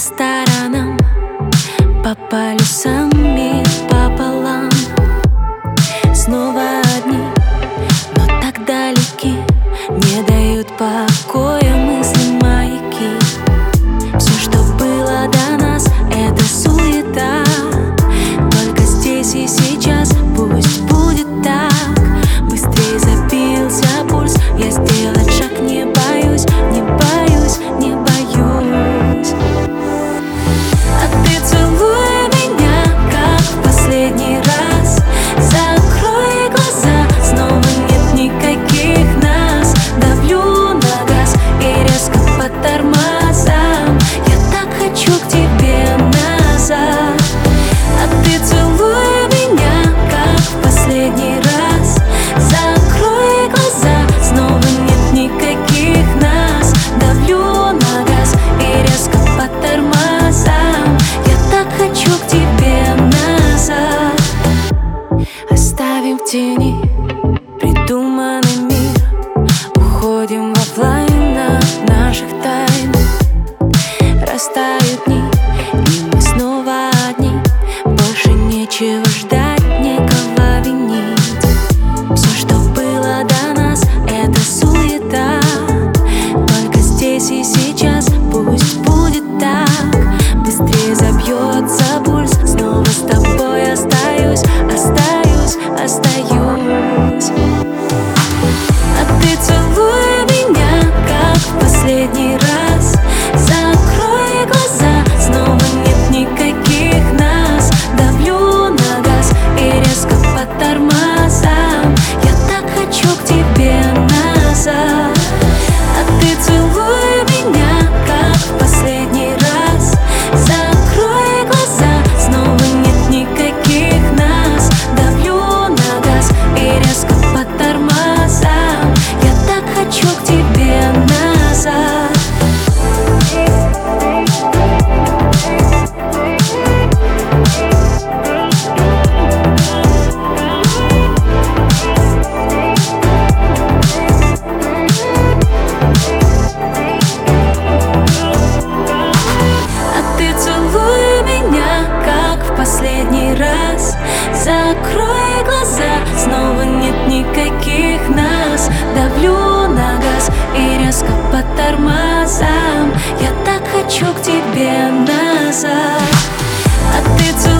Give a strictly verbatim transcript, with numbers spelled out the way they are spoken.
сторонам, по полюсам и пополам. Снова одни, но так далеки, не дают покоя мысли маяки. Все, что было до нас, это суета. Только здесь и сейчас пусть будет так. Быстрее забился пульс, я сделать шаг не боюсь, не боюсь, не боюсь. А ты целуй меня, как в последний раз. Закрой глаза, снова нет никаких нас. Давлю на газ и резко по тормозам. Я так хочу к тебе назад. А ты целуй меня, как в последний раз. Закрой глаза, снова нет никаких нас. Давлю на газ и резко по тормозам. Я так хочу к тебе назад. Оставим в тени придуманный мир, уходим в оффлайн от наших тайн. Растают дни, и мы снова одни. Больше нечего ждать, никого винить. Все, что было до нас, это суета. Только здесь и сейчас пусть будет так. Быстрее забьется пульс, снова с тобой остаюсь, остаюсь, остаюсь. А ты целуй меня, как в последний раз. Закрой глаза, снова нет никаких нас. Давлю на газ и резко по тормозам. Я так хочу к тебе назад. А ты целуй меня, как в последний раз. Закрой глаза, снова нет никаких нас. Давлю на газ и резко по тормозам. Я так хочу к тебе назад. Последний раз. Закрой глаза, снова нет никаких нас. Давлю на газ и резко по тормозам. Я так хочу к тебе назад. А ты